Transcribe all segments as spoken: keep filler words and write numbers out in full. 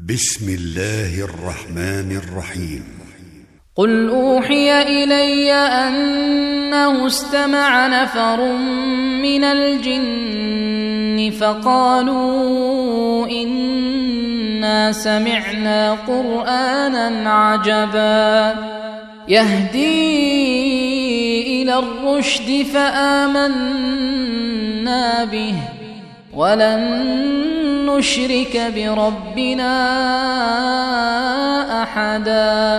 بسم الله الرحمن الرحيم. قل أوحي إلي أنه استمع نفر من الجن فقالوا إنا سمعنا قرآنا عجبا يهدي إلى الرشد فآمنا به ولن نشرك بربنا أحدا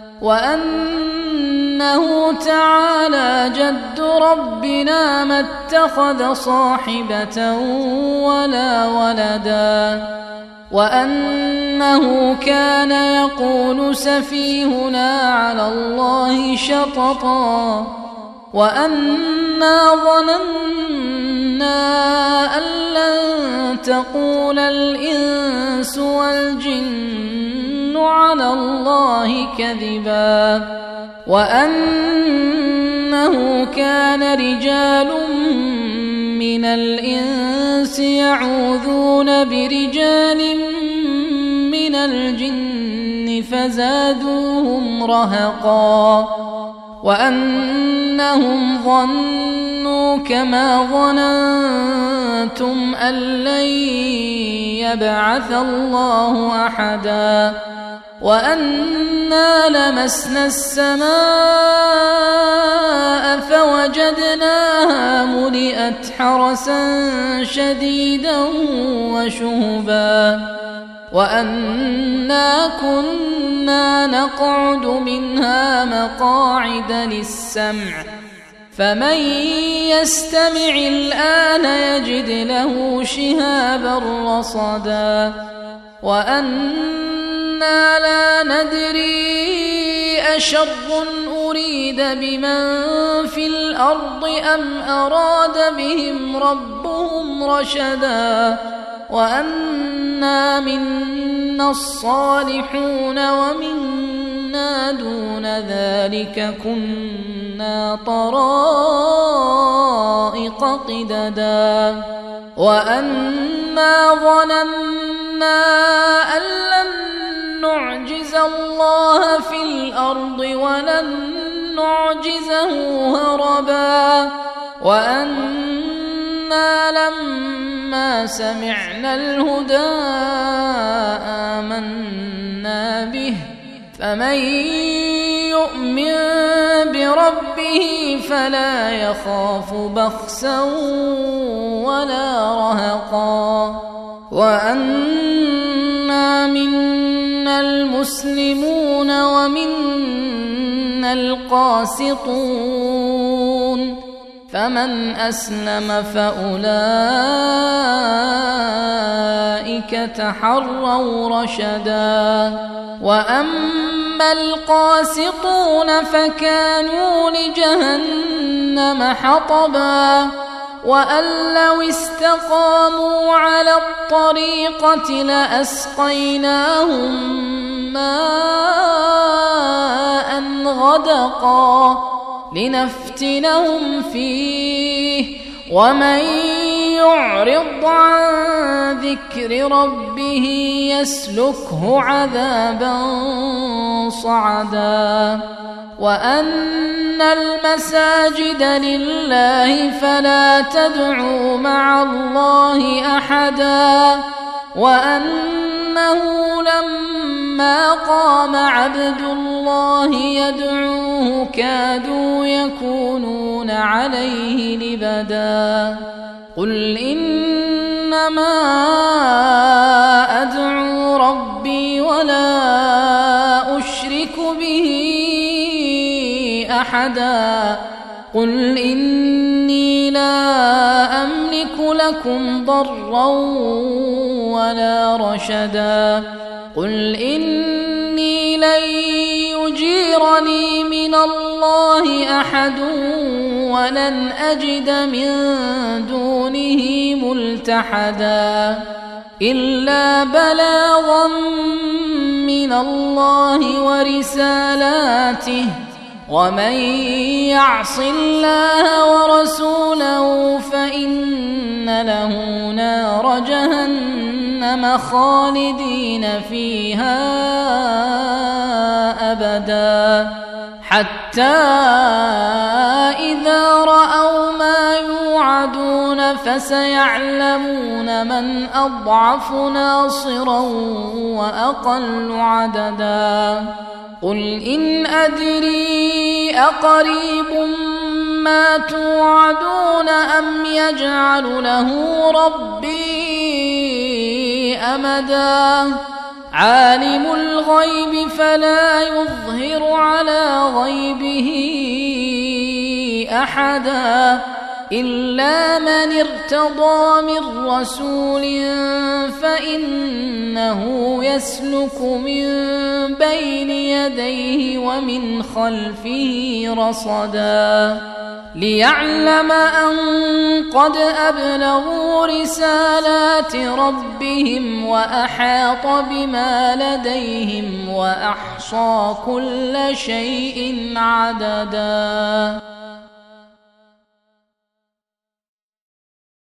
وأنه تعالى جد ربنا ما اتخذ صاحبة ولا ولدا وأنه كان يقول سفيهنا على الله شططا وأنا ظننا أن لن تقول الإنس والجن على الله كذبا وأنه كان رجال من الإنس يعوذون برجال من الجن فزادوهم رهقا وأنهم ظنوا كما ظننتم أن لن يبعث الله أحدا وأنا لمسنا السماء فوجدناها ملئت حرسا شديدا وشهبا وأنا كنا نقعد منها مقاعد للسمع فمن يستمع الآن يجد له شهابا رصدا وأنا لا ندري أشر أريد بمن في الأرض أم أراد بهم ربهم رشدا وأنا منا الصالحون ومنا دون ذلك كنا طرائق قددا وأنا ظننا أن لن نعجز الله في الأرض ولن نعجزه هربا وأنا لما سمعنا الهدى آمنا به فمن يؤمن بربه فلا يخاف بخسا ولا رهقا وأنا منا المسلمون ومنا القاسطون فمن أسلم فأولئك تحروا رشدا وأما القاسطون فكانوا لجهنم حطبا وأن لو استقاموا على الطريقة لأسقيناهم ماء غدقا لنفتنهم فيه ومن يعرض عن ذكر ربه يسلكه عذابا صعدا وأن المساجد لله فلا تدعوا مع الله أحدا وأنه لما قام عبد الله يدعوه كادوا يكونون عليه لبدا قل إنما أدعو ربي ولا أشرك به أحدا قل إني لا أملك لكم ضرا ولا رشدا قل إني لن يجيرني من الله أحد ولن أجد من دونه ملتحدا إلا بلاغا من الله ورسالاته ومن يعص الله ورسوله فإن له نار جهنم جهنم خالدين فيها أبدا حتى إذا رأوا ما يوعدون فسيعلمون من أضعف ناصرا وأقل عددا قل إن أدري أقريب ما توعدون أم يجعل له ربي أمدا عالم الغيب فلا يظهر على غيبه أحدا إلا من ارتضى من رسول فإنه يسلك من بين يديه ومن خلفه رصدا ليعلم أن قد أبلغوا رسالات ربهم وأحاط بما لديهم وأحصى كل شيء عددا.